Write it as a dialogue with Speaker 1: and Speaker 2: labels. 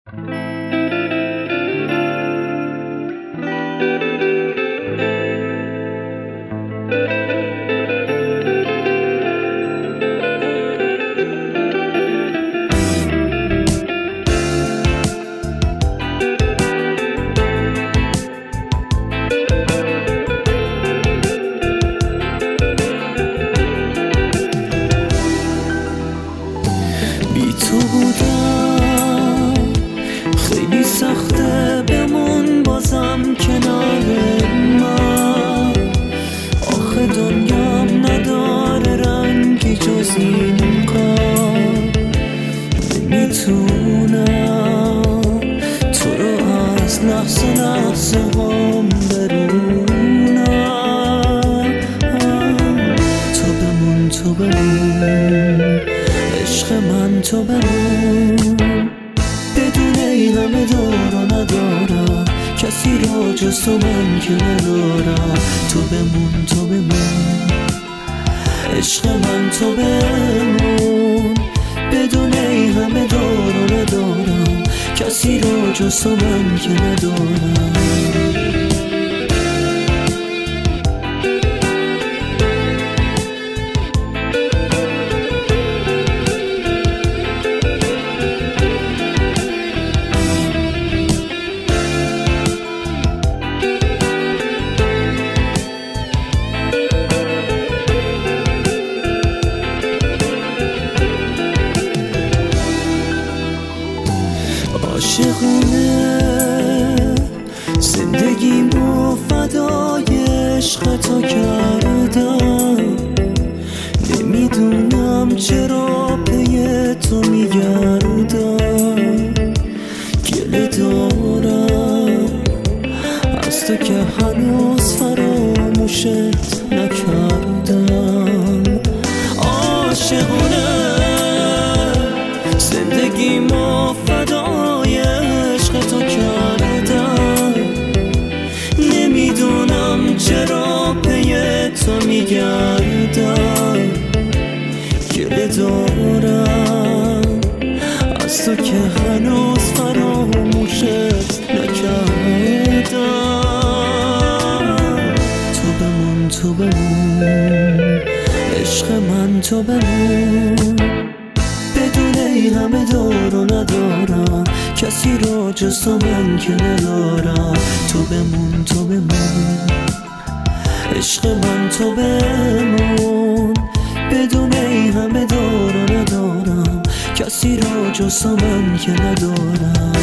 Speaker 1: بی تو بودم خیلی سخته بمون بازم کنار من. آخه دنیام نداره رنگی جز این قلب. نمیتونم تو رو از لحظه لحظه هم برونم. تو بمون تو بمون عشق من تو بمون. بدون این همه دار و ندارم کسی را جز تو من که ندارم. تو بمون تو بمون عشق من تو بمون. بدون این همه دار و ندارم کسی را جز تو من که ندارم. عاشقونه زندگیمو فدای عشق تو کردم. نمیدونم چرا پی تو میگردم. گله دارم از تو که هنوز فراموشت نکردم. عاشقونه زندگیمو فدای عشق تو کردم. نمیدونم چرا پی تو میگردم. گله دارم از تو که هنوز فراموشت نکردم. تو بمون تو بمون عشق من تو بمون. بدون این همه دار و ندارم کسی را جز تو من که ندارم. تو بمون تو بمون عشق من تو بمون. بدون این همه دار و ندارم کسی را جز تو من که ندارم.